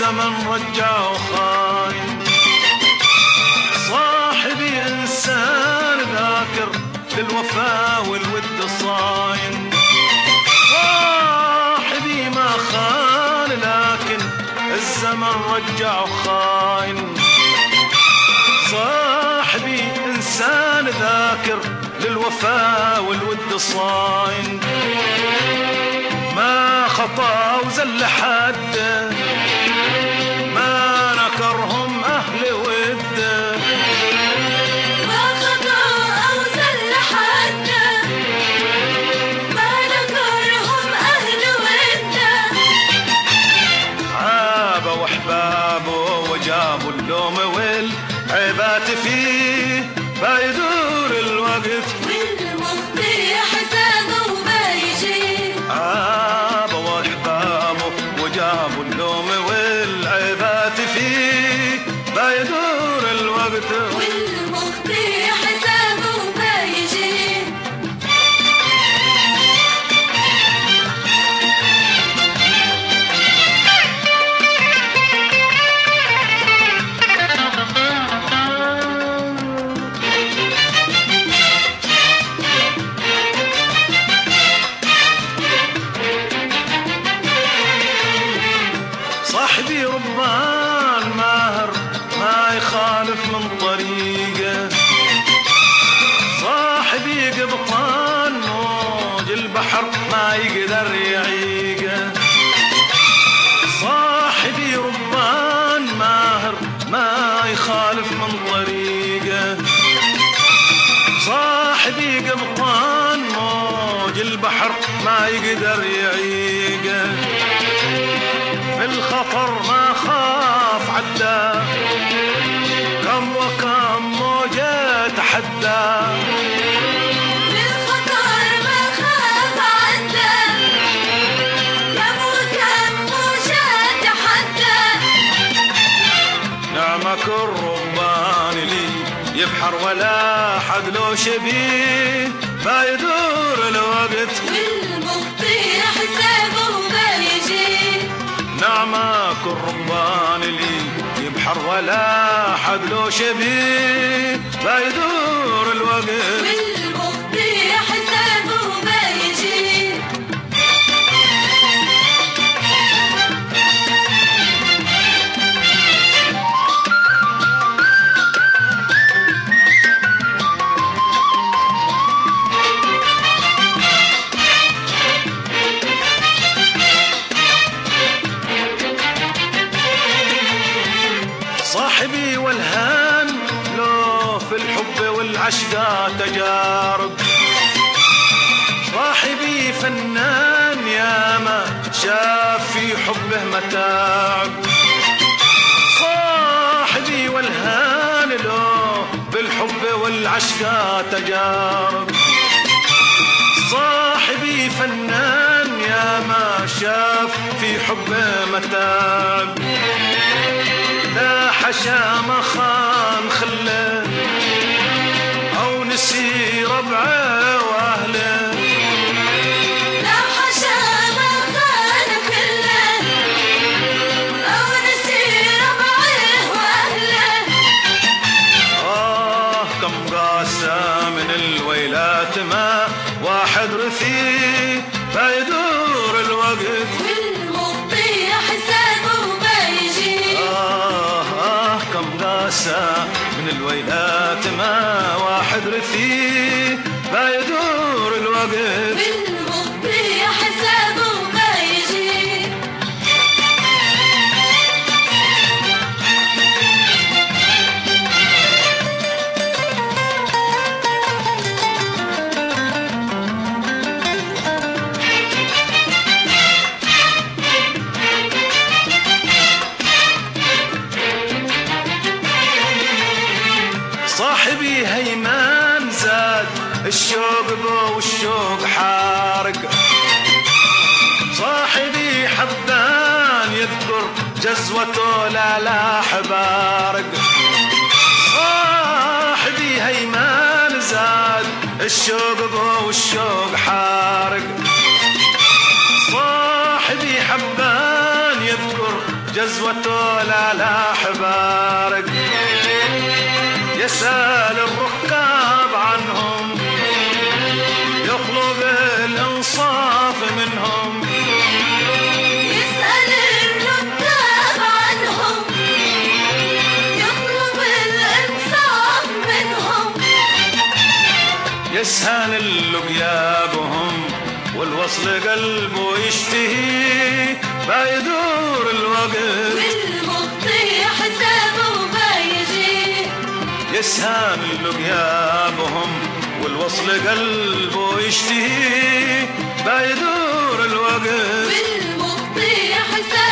الزمن رجعه خاين. صاحبي إنسان ذاكر للوفا والود صاين. صاحبي ما خان لكن الزمن رجعه خاين. صاحبي إنسان ذاكر للوفا والود صاين. ما خطا وزل حد، ما نكرهم أهل ود. ما خطا وزل حد، ما نكرهم أهل ود. عابوا وأحبابه وجابوا اللوم والعيبات فيه، بايدور الوقت والمخطي حسابه ما يجي. عابوا وأحبابه وجابوا اللوم والعيبات فيه، بايدور الوقت والمخطي حسابه ما يجي. صاحبي ربان ماهر ما يخالف من طريقه. صاحبي قبطان موج البحر ما يقدر يعيقه. صاحبي ربان ماهر ما يخالف من طريقه. صاحبي قبطان موج البحر ما يقدر يعيقه. في الخطر ما خاف عدى، كم وكم موجة تحدى. في الخطر ما خاف عدى، كم وكم موجة تحدى. نعمك الربان لي يبحر ولا حد له شبيه، ما يدور الوقت والمخطي حسابه ما يجي. نعمك الربان لي يبحر ولا حد له شبيه، ما يدور الوقت والمخطي حسابه ما يجي. صاحبي والهان لو في الحب والعشق تجارب. صاحبي فنان ياما شاف في حبه متاعب. صاحبي والهان لو في الحب والعشق تجارب. صاحبي فنان ياما شاف في حبه متاعب. لا حشا ما خان خله أو نسي ربعه وأهله. لا حشا ما خان خله أو نسي ربعه وأهله. كم قاسى من الويلات ما واحد رثي، فيدور الوقت والمخطي حسابه ما يجي. كم قاسى من الويلات ما واحد رثي، فيدور الوقت والمخطي حسابه ما يجي. صاحبي هيمان زاد الشوق بو والشوق حارق. صاحبي حبان يذكر جزوته لا حبارق. صاحبي هيمان زاد الشوق بو والشوق حارق. صاحبي حبان يذكر جزوته لا حبارق، يسأل الركاب عنهم يطلب الانصاف منهم، يسأل الركاب عنهم يطلب الانصاف منهم، يسهل اللقيابهم والوصل قلبه يشتهي بايدور الوقت، والمخطي حسابه ما يجي. يسهل لقيابهم والوصل قلبه يشتهي بايدور الوقت، والمخطي حسابه